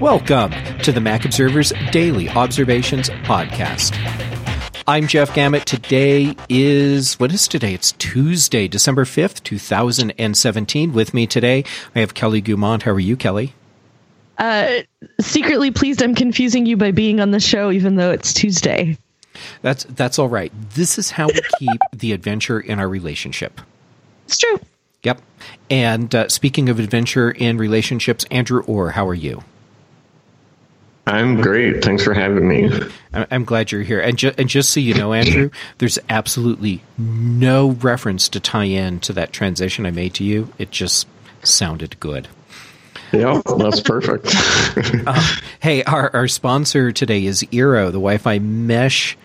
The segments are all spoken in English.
Welcome to the Mac Observer's Daily Observations Podcast. I'm Jeff Gamet. Today is, what is today? It's Tuesday, December 5th, 2017. With me today, I have Kelly Guimont. How are you, Kelly? Secretly pleased I'm confusing you by being on the show, even though it's Tuesday. That's all right. This is how we keep the adventure in our relationship. It's true. Yep. And speaking of adventure in relationships, Andrew Orr, how are you? I'm great. Thanks for having me. I'm glad you're here. And just so you know, Andrew, there's absolutely no reference to tie in to that transition I made to you. It just sounded good. Yeah, that's perfect. Hey, our sponsor today is Eero, the Wi-Fi mesh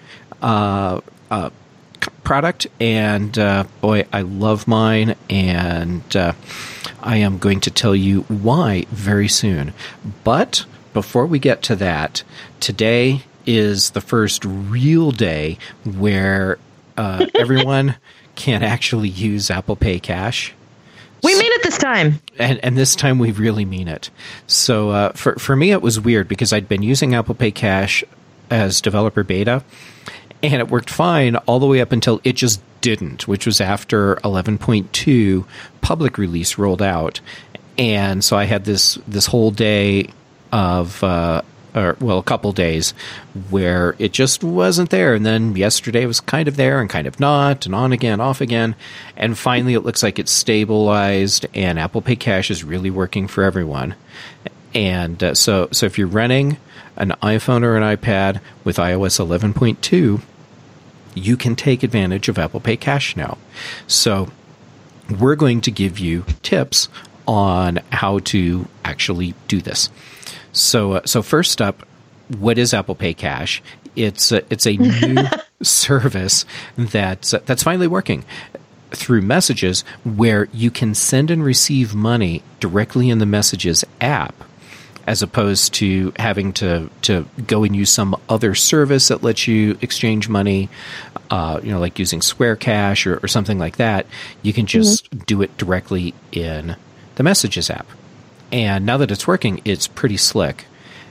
product. And boy, I love mine. And I am going to tell you why very soon. But before we get to that, today is the first real day where everyone can actually use Apple Pay Cash. We mean it this time. And this time we really mean it. So for me, it was weird because I'd been using Apple Pay Cash as developer beta, and it worked fine all the way up until it just didn't, which was after 11.2 public release rolled out. And so I had this whole day of, a couple days where it just wasn't there. And then yesterday it was kind of there and kind of not, and on again, off again. And finally it looks like it's stabilized and Apple Pay Cash is really working for everyone. And so if you're running an iPhone or an iPad with iOS 11.2, you can take advantage of Apple Pay Cash now. So we're going to give you tips on how to actually do this. So first up, what is Apple Pay Cash? It's a new service that's finally working through Messages, where you can send and receive money directly in the Messages app, as opposed to having to go and use some other service that lets you exchange money, like using Square Cash or something like that. You can just do it directly in the Messages app. And now that it's working, it's pretty slick.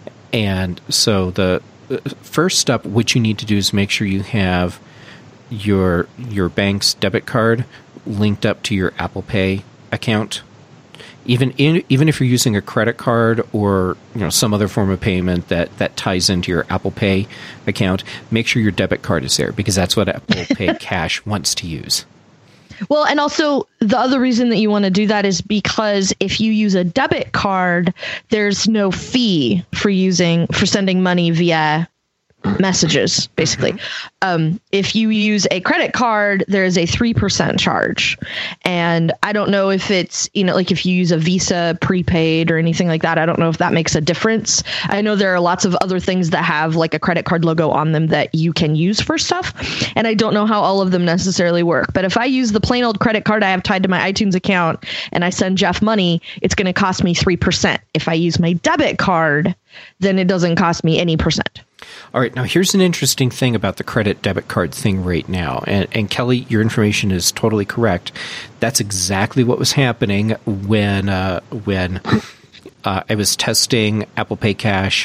And so the first step, what you need to do is make sure you have your bank's debit card linked up to your Apple Pay account. Even if you're using a credit card or some other form of payment that ties into your Apple Pay account, make sure your debit card is there, because that's what Apple Pay Cash wants to use. Well, and also the other reason that you want to do that is because if you use a debit card, there's no fee for sending money via Messages, basically. If you use a credit card, there is a 3% charge. And I don't know if it's, like if you use a Visa prepaid or anything like that, I don't know if that makes a difference. I know there are lots of other things that have like a credit card logo on them that you can use for stuff. And I don't know how all of them necessarily work. But if I use the plain old credit card I have tied to my iTunes account and I send Jeff money, it's going to cost me 3%. If I use my debit card, then it doesn't cost me any percent. All right. Now, here's an interesting thing about the credit debit card thing right now. And Kelly, your information is totally correct. That's exactly what was happening when I was testing Apple Pay Cash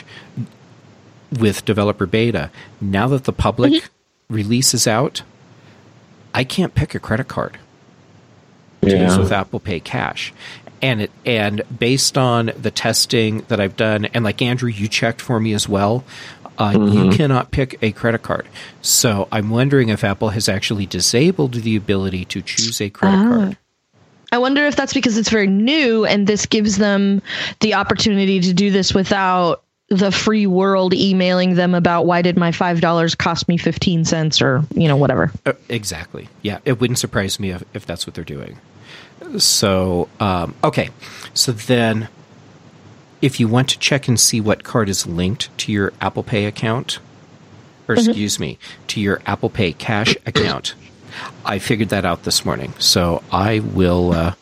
with developer beta. Now that the public release is out, I can't pick a credit card to use with Apple Pay Cash. And based on the testing that I've done, and like Andrew, you checked for me as well, you cannot pick a credit card. So I'm wondering if Apple has actually disabled the ability to choose a credit card. I wonder if that's because it's very new and this gives them the opportunity to do this without the free world emailing them about why did my $5 cost me 15 cents or, whatever. Exactly. Yeah, it wouldn't surprise me if that's what they're doing. So, okay. So then if you want to check and see what card is linked to your Apple Pay account, or excuse me, to your Apple Pay Cash account, I figured that out this morning. So I will...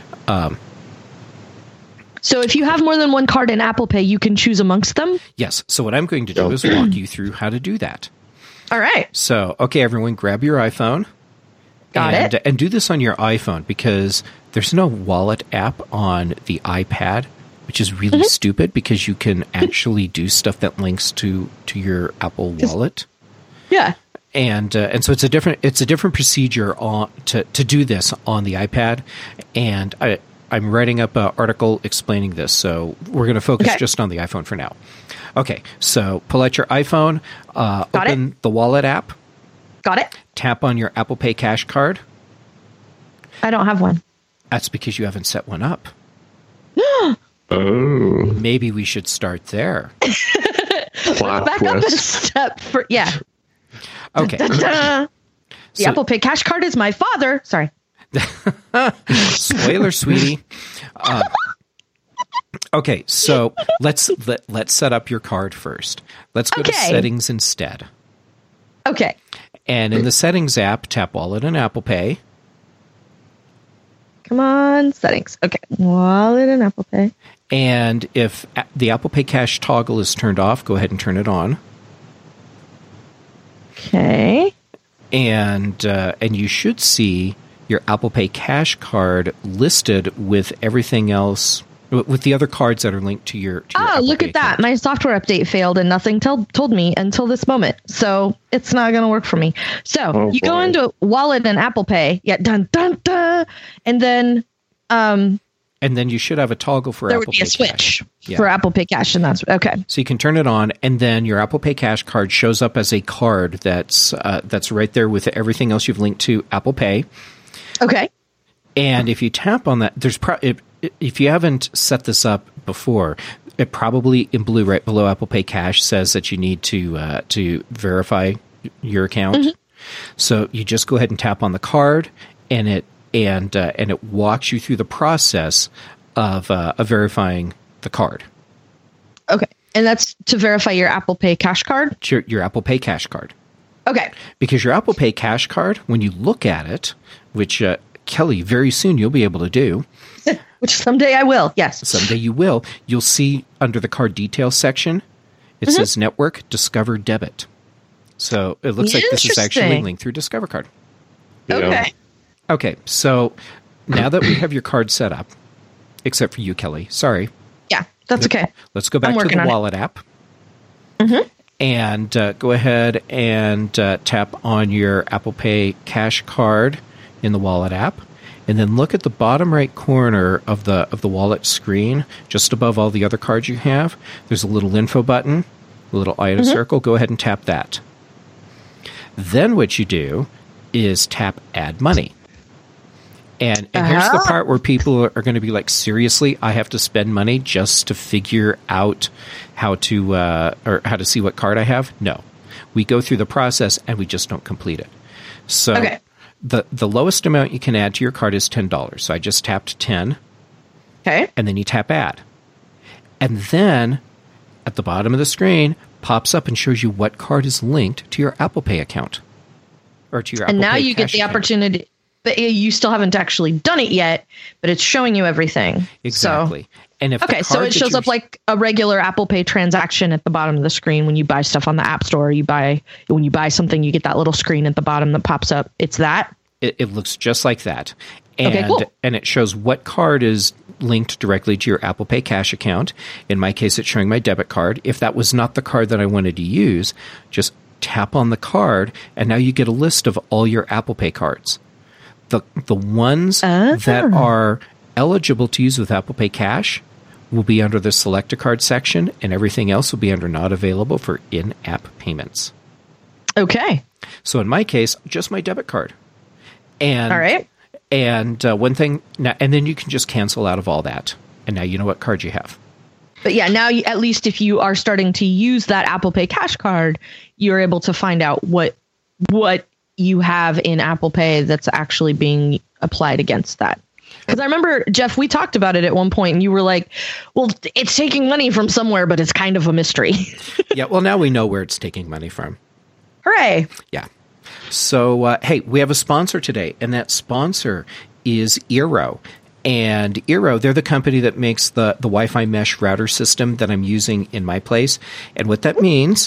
So if you have more than one card in Apple Pay, you can choose amongst them? Yes. So what I'm going to do is walk you through how to do that. All right. So, okay, everyone, grab your iPhone. Got it. And do this on your iPhone, because there's no wallet app on the iPad which is really stupid because you can actually do stuff that links to your Apple Wallet. Yeah. And so it's a different procedure to do this on the iPad, and I'm writing up an article explaining this. So we're going to focus just on the iPhone for now. Okay, so pull out your iPhone, open the Wallet app. Got it. Tap on your Apple Pay Cash card. I don't have one. That's because you haven't set one up. Oh. Maybe we should start there. Plot Back up a twist. step for Okay. The So- Apple Pay Cash card is my father. Sorry. Spoiler, sweetie. Okay, so let's set up your card first. Let's go to settings instead. Okay. And in the settings app, tap Wallet and Apple Pay. Come on, settings. Okay. Wallet and Apple Pay. And if the Apple Pay Cash toggle is turned off, go ahead and turn it on. Okay. And you should see your Apple Pay Cash card listed with everything else, with the other cards that are linked to your Apple Look Pay at that. account. My software update failed and nothing told me until this moment. So it's not going to work for me. So you go boy. into Wallet and Apple Pay. Yeah. Dun, dun, dun. And then And then you should have a toggle for there Apple would be Pay a switch Cash. for Apple Pay Cash. And that's okay. So you can turn it on, and then your Apple Pay Cash card shows up as a card that's right there with everything else you've linked to Apple Pay. Okay. And if you tap on that, if you haven't set this up before, it probably in blue right below Apple Pay Cash says that you need to verify your account. So you just go ahead and tap on the card, and it walks you through the process of verifying the card. Okay. And that's to verify your Apple Pay Cash card? Your Apple Pay Cash card. Okay. Because your Apple Pay Cash card, when you look at it, which Kelly, very soon you'll be able to do. Which someday I will. Yes. Someday you will. You'll see under the card details section, it says Network Discover Debit. So it looks like this is actually Interesting. linked through Discover Card. Yeah. Okay. Okay, so now that we have your card set up, except for you, Kelly, sorry, Yeah. That's okay. let's go back I'm to working the on it. Wallet app. And go ahead and tap on your Apple Pay Cash card in the Wallet app, and then look at the bottom right corner of the Wallet screen, just above all the other cards you have. There's a little info button, a little eye in a circle. Go ahead and tap that. Then what you do is tap Add Money. And here's the part where people are going to be like, seriously, I have to spend money just to figure out how to see what card I have? No. We go through the process and we just don't complete it. So Okay. the lowest amount you can add to your card is $10. So I just tapped 10, Okay. and then you tap Add. And then at the bottom of the screen pops up and shows you what card is linked to your Apple Pay account. Or to your Apple And now Pay you get Cash the account. opportunity, but you still haven't actually done it yet, but it's showing you everything. Exactly. And if the Okay, so card it that shows you're- up like a regular Apple Pay transaction at the bottom of the screen when you buy stuff on the App Store. When you buy something, you get that little screen at the bottom that pops up. It's that. It looks just like that. And, Okay, cool. and it shows what card is linked directly to your Apple Pay Cash account. In my case, it's showing my debit card. If that was not the card that I wanted to use, just tap on the card, and now you get a list of all your Apple Pay cards. The ones that are eligible to use with Apple Pay Cash will be under the Select a Card section, and everything else will be under Not Available for In-App Payments. Okay. So in my case, just my debit card. And All right. And one thing, and then you can just cancel out of all that, and now you know what card you have. But yeah, now at least if you are starting to use that Apple Pay Cash card, you're able to find out what you have in Apple Pay that's actually being applied against that. Because I remember, Jeff, we talked about it at one point, and you were like, well, it's taking money from somewhere, but it's kind of a mystery. Yeah, well, now we know where it's taking money from. Hooray. Yeah. So, hey, we have a sponsor today, and that sponsor is Eero. And Eero, they're the company that makes the Wi-Fi mesh router system that I'm using in my place. And what that means,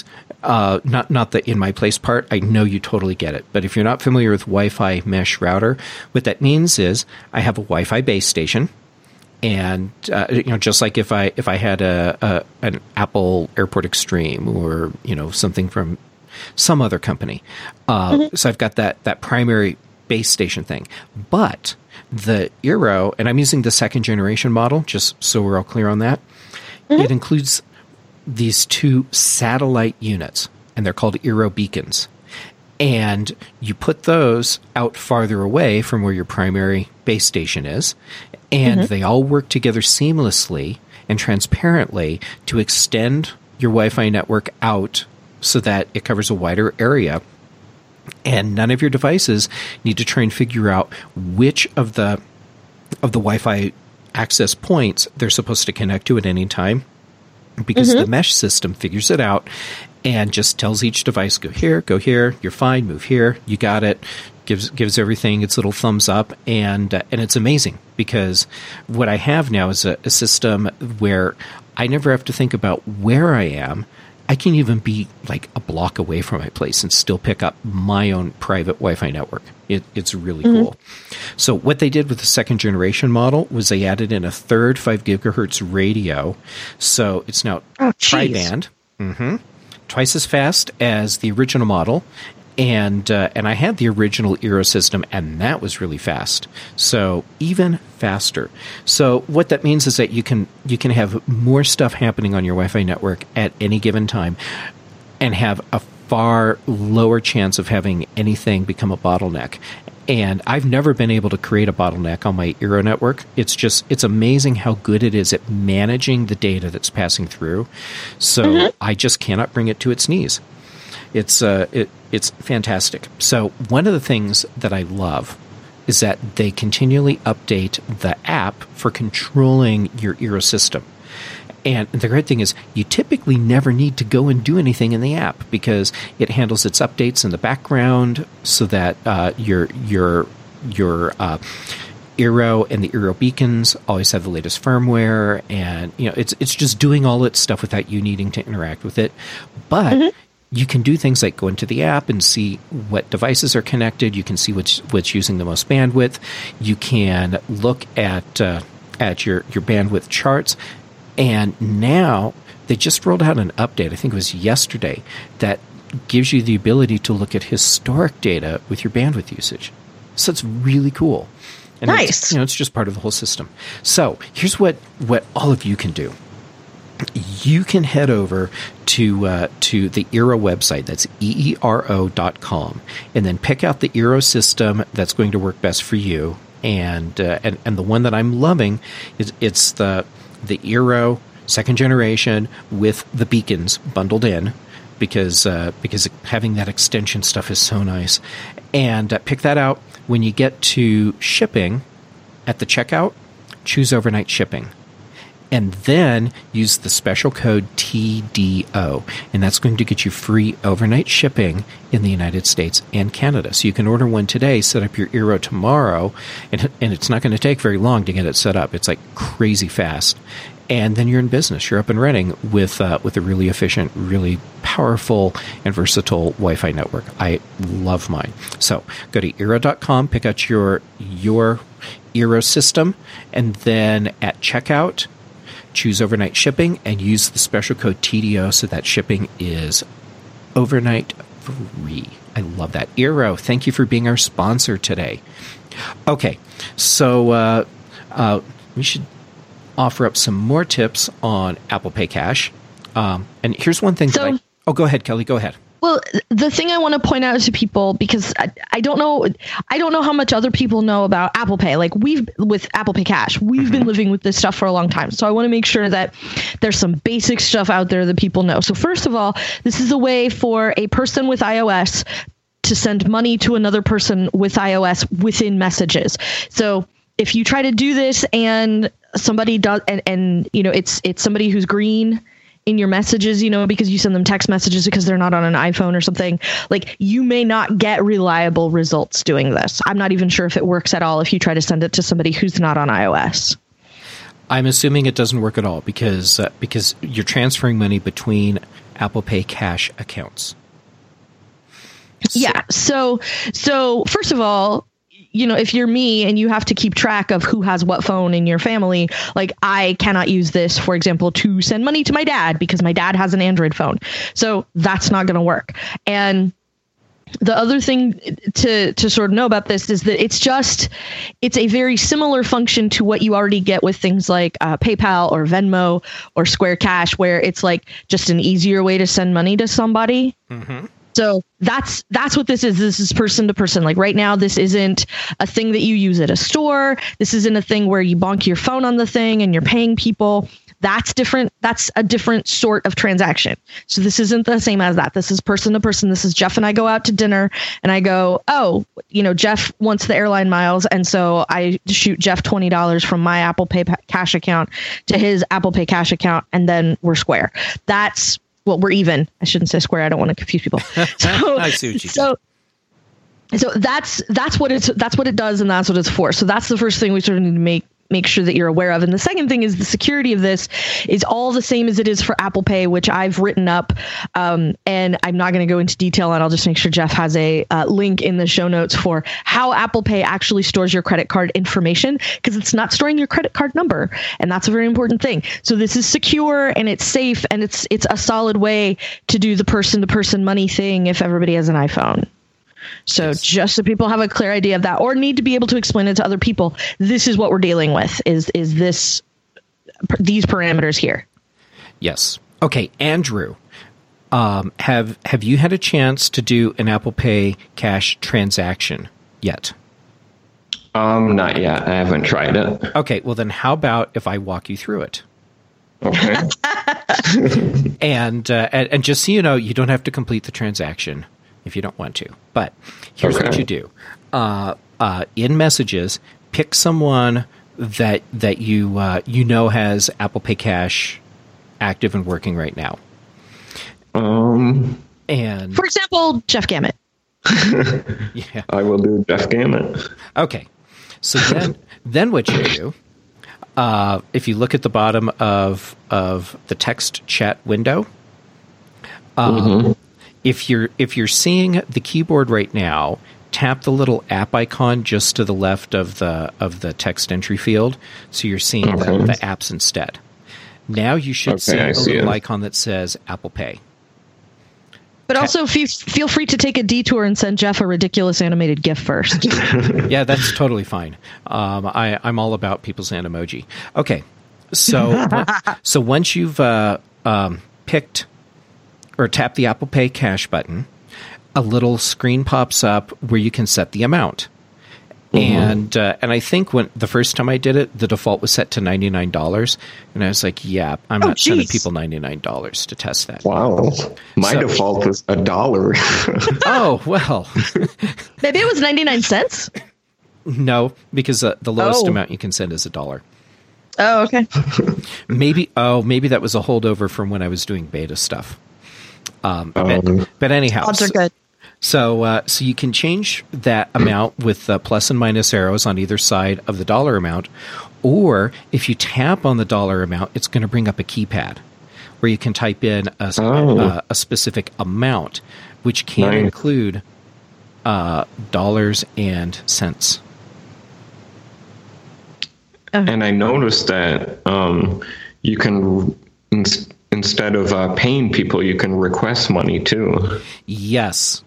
not the in my place part, I know you totally get it. But if you're not familiar with Wi-Fi mesh router, what that means is I have a Wi-Fi base station, And just like if I had an Apple Airport Extreme or something from some other company, so I've got that primary base station thing. But the Eero, and I'm using the second generation model, just so we're all clear on that. It includes these 2 satellite units, and they're called Eero beacons. And you put those out farther away from where your primary base station is, and they all work together seamlessly and transparently to extend your Wi-Fi network out so that it covers a wider area. And none of your devices need to try and figure out which of the Wi-Fi access points they're supposed to connect to at any time, because the mesh system figures it out and just tells each device, go here, you're fine, move here, you got it, gives everything its little thumbs up, and it's amazing, because what I have now is a system where I never have to think about where I am. I can even be like a block away from my place and still pick up my own private Wi-Fi network. It's really cool. So what they did with the second generation model was they added in a third 5 gigahertz radio. So it's now tri-band, twice as fast as the original model. And I had the original Eero system, and that was really fast. So even faster. So what that means is that you can have more stuff happening on your Wi-Fi network at any given time, and have a far lower chance of having anything become a bottleneck. And I've never been able to create a bottleneck on my Eero network. It's amazing how good it is at managing the data that's passing through. So I just cannot bring it to its knees. It's fantastic. So one of the things that I love is that they continually update the app for controlling your Eero system. And the great thing is you typically never need to go and do anything in the app, because it handles its updates in the background so that your Eero and the Eero beacons always have the latest firmware, and it's just doing all its stuff without you needing to interact with it. But you can do things like go into the app and see what devices are connected. You can see what's using the most bandwidth. You can look at your bandwidth charts. And now they just rolled out an update, I think it was yesterday, that gives you the ability to look at historic data with your bandwidth usage. So it's really cool. And nice. It's just part of the whole system. So here's what all of you can do. You can head over to the Eero website. That's EERO.com, and then pick out the Eero system that's going to work best for you. And the one that I'm loving is it's the Eero second generation with the beacons bundled in, because having that extension stuff is so nice. And pick that out. When you get to shipping, at the checkout, choose overnight shipping. And then use the special code TDO, and that's going to get you free overnight shipping in the United States and Canada. So you can order one today, set up your Eero tomorrow, and it's not going to take very long to get it set up. It's like crazy fast. And then you're in business. You're up and running with a really efficient, really powerful, and versatile Wi-Fi network. I love mine. So go to Eero.com, pick out your Eero system, and then at checkout, choose overnight shipping and use the special code TDO so that shipping is overnight free. I love that. Eero, thank you for being our sponsor today. Okay, so we should offer up some more tips on Apple Pay Cash. And here's one thing go ahead, Kelly, go ahead. Well, the thing I want to point out to people, because I don't know how much other people know about Apple Pay. Like with Apple Pay Cash, we've been living with this stuff for a long time. So I want to make sure that there's some basic stuff out there that people know. So first of all, this is a way for a person with iOS to send money to another person with iOS within messages. So if you try to do this and somebody does, and it's somebody who's green in your messages, because you send them text messages because they're not on an iPhone or something, like you may not get reliable results doing this. I'm not even sure if it works at all if you try to send it to somebody who's not on iOS. I'm assuming it doesn't work at all because you're transferring money between Apple Pay Cash accounts. Yeah. So first of all, if you're me and you have to keep track of who has what phone in your family, like I cannot use this, for example, to send money to my dad because my dad has an Android phone. So that's not going to work. And the other thing to sort of know about this is that it's a very similar function to what you already get with things like PayPal or Venmo or Square Cash, where it's like just an easier way to send money to somebody. Mm-hmm. So that's what this is. This is person to person. Like right now, this isn't a thing that you use at a store. This isn't a thing where you bonk your phone on the thing and you're paying people. That's different. That's a different sort of transaction. So this isn't the same as that. This is person to person. This is Jeff and I go out to dinner and I go, oh, Jeff wants the airline miles. And so I shoot Jeff $20 from my Apple Pay Cash account to his Apple Pay Cash account. And then we're square. We're even. I shouldn't say square. I don't want to confuse people. So, I see what you do. So that's what it does. And that's what it's for. So that's the first thing we sort of need to make sure that you're aware of. And the second thing is the security of this is all the same as it is for Apple Pay, which I've written up. And I'm not going to go into detail on. I'll just make sure Jeff has a link in the show notes for how Apple Pay actually stores your credit card information, because it's not storing your credit card number. And that's a very important thing. So this is secure and it's safe and it's a solid way to do the person to person money thing if everybody has an iPhone. So just so people have a clear idea of that, or need to be able to explain it to other people, this is what we're dealing with, is these parameters here. Yes. Okay, Andrew, have you had a chance to do an Apple Pay Cash transaction yet? Not yet. I haven't tried it. Okay, well then how about if I walk you through it? Okay. And just so you know, you don't have to complete the transaction if you don't want to. But here's what you do. In Messages, pick someone that you know has Apple Pay Cash active and working right now. And for example, Jeff Gamet. Yeah. I will do Jeff Gamet. Okay. So then what you do, if you look at the bottom of the text chat window, if you're seeing the keyboard right now, tap the little app icon just to the left of the text entry field, so you're seeing the apps instead. Now you should see a little icon that says Apple Pay. But also feel free to take a detour and send Jeff a ridiculous animated GIF first. Yeah, that's totally fine. I'm all about people's Animoji. Okay, so once you've picked or tap the Apple Pay Cash button, a little screen pops up where you can set the amount. And I think when the first time I did it, the default was set to $99, and I was like, "Yeah, I'm not sending people $99 to test that." Wow, my default was $1. Oh well, maybe it was 99 cents. No, because the lowest amount you can send is $1. Oh, okay. Maybe that was a holdover from when I was doing beta stuff. But anyhow, odds are good. So you can change that amount with plus and minus arrows on either side of the dollar amount, or if you tap on the dollar amount, it's going to bring up a keypad where you can type in a specific amount, which can include dollars and cents. And I noticed that you can, instead of paying people, you can request money too. Yes.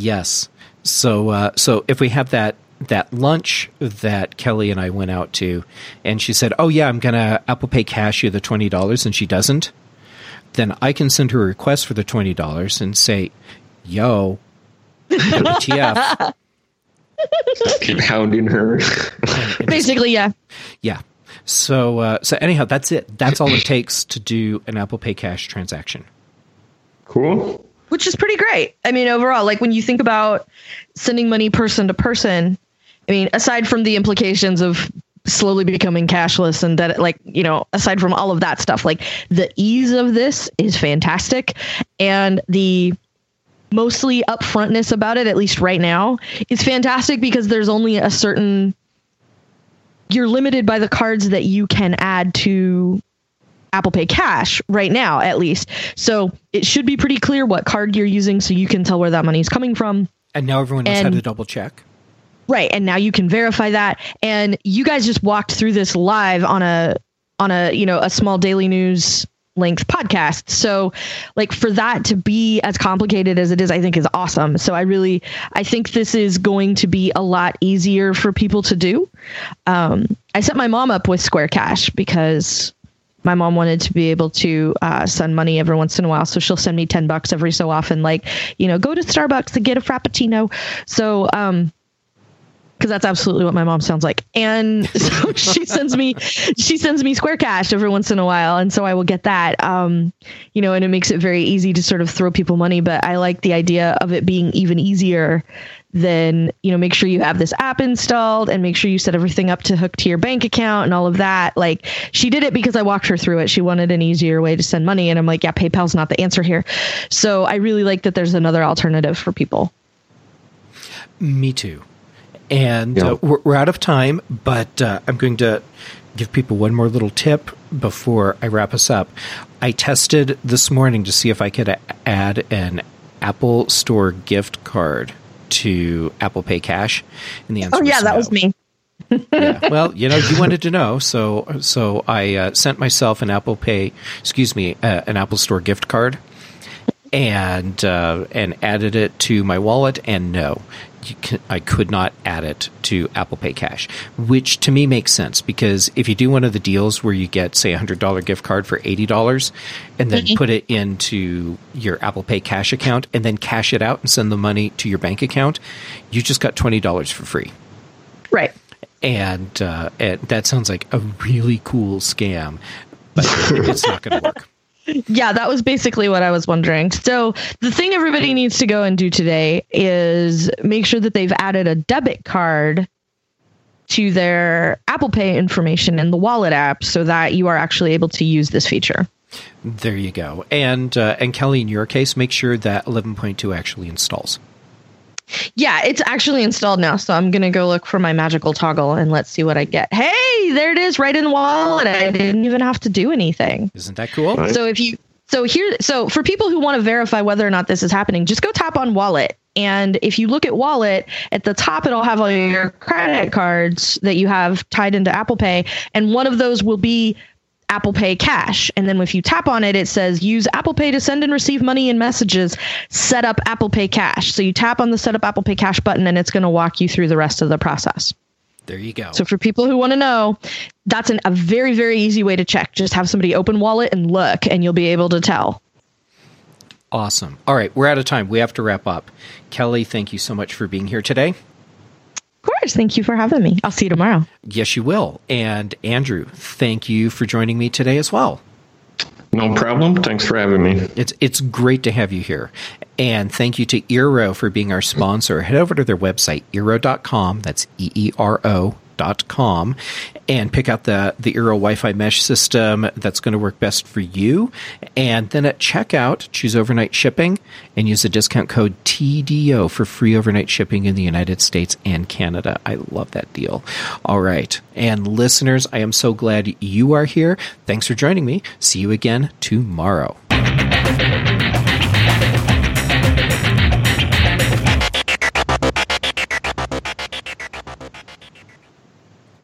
So if we have that lunch that Kelly and I went out to, and she said, "Oh yeah, I'm gonna Apple Pay Cash you the $20," and she doesn't, then I can send her a request for the $20 and say, "Yo, WTF?" Keep hounding her. Basically, yeah. Yeah. So anyhow, that's it. That's all it takes to do an Apple Pay Cash transaction. Cool. Which is pretty great. I mean, overall, like when you think about sending money person to person, I mean, aside from the implications of slowly becoming cashless and that, like, aside from all of that stuff, like the ease of this is fantastic. And the mostly upfrontness about it, at least right now, is fantastic because there's only a certain, you're limited by the cards that you can add to Apple Pay Cash right now, at least. So it should be pretty clear what card you're using so you can tell where that money is coming from. And now everyone knows how to double check. Right. And now you can verify that. And you guys just walked through this live on a a small daily news length podcast. So like for that to be as complicated as it is, I think is awesome. So I think this is going to be a lot easier for people to do. I set my mom up with Square Cash because my mom wanted to be able to send money every once in a while. So she'll send me $10 every so often, like, go to Starbucks and get a Frappuccino. So, because that's absolutely what my mom sounds like. And so she sends me Square Cash every once in a while. And so I will get that, and it makes it very easy to sort of throw people money. But I like the idea of it being even easier than, make sure you have this app installed and make sure you set everything up to hook to your bank account and all of that. Like she did it because I walked her through it. She wanted an easier way to send money. And I'm like, yeah, PayPal's not the answer here. So I really like that there's another alternative for people. Me too. And we're out of time, but I'm going to give people one more little tip before I wrap us up. I tested this morning to see if I could add an Apple Store gift card to Apple Pay Cash, and the answer was that no. was me. Yeah, well, you wanted to know, so I sent myself an Apple Store gift card, and added it to my wallet, and no. I could not add it to Apple Pay Cash, which to me makes sense because if you do one of the deals where you get, say, a $100 gift card for $80 and then put it into your Apple Pay Cash account and then cash it out and send the money to your bank account, you just got $20 for free. Right. And that sounds like a really cool scam, but it's not going to work. Yeah, that was basically what I was wondering. So the thing everybody needs to go and do today is make sure that they've added a debit card to their Apple Pay information in the Wallet app so that you are actually able to use this feature. There you go. And Kelly, in your case, make sure that 11.2 actually installs. Yeah, it's actually installed now. So I'm going to go look for my magical toggle and let's see what I get. Hey, there it is right in the wallet. I didn't even have to do anything. Isn't that cool? Right. So for people who want to verify whether or not this is happening, just go tap on wallet. And if you look at wallet at the top, it'll have all your credit cards that you have tied into Apple Pay. And one of those will be Apple Pay Cash. And then if you tap on it, it says use Apple Pay to send and receive money and messages, set up Apple Pay Cash. So you tap on the set up Apple Pay Cash button and it's going to walk you through the rest of the process. There you go. So for people who want to know, that's a very, very easy way to check. Just have somebody open wallet and look and you'll be able to tell. Awesome. All right, we're out of time. We have to wrap up. Kelly, thank you so much for being here today. Of course. Thank you for having me. I'll see you tomorrow. Yes, you will. And Andrew, thank you for joining me today as well. No problem. Thanks for having me. It's great to have you here. And thank you to Eero for being our sponsor. Head over to their website, Eero.com. That's EERO.com. And pick out the Eero Wi-Fi mesh system that's going to work best for you. And then at checkout, choose overnight shipping and use the discount code TDO for free overnight shipping in the United States and Canada. I love that deal. All right. And listeners, I am so glad you are here. Thanks for joining me. See you again tomorrow.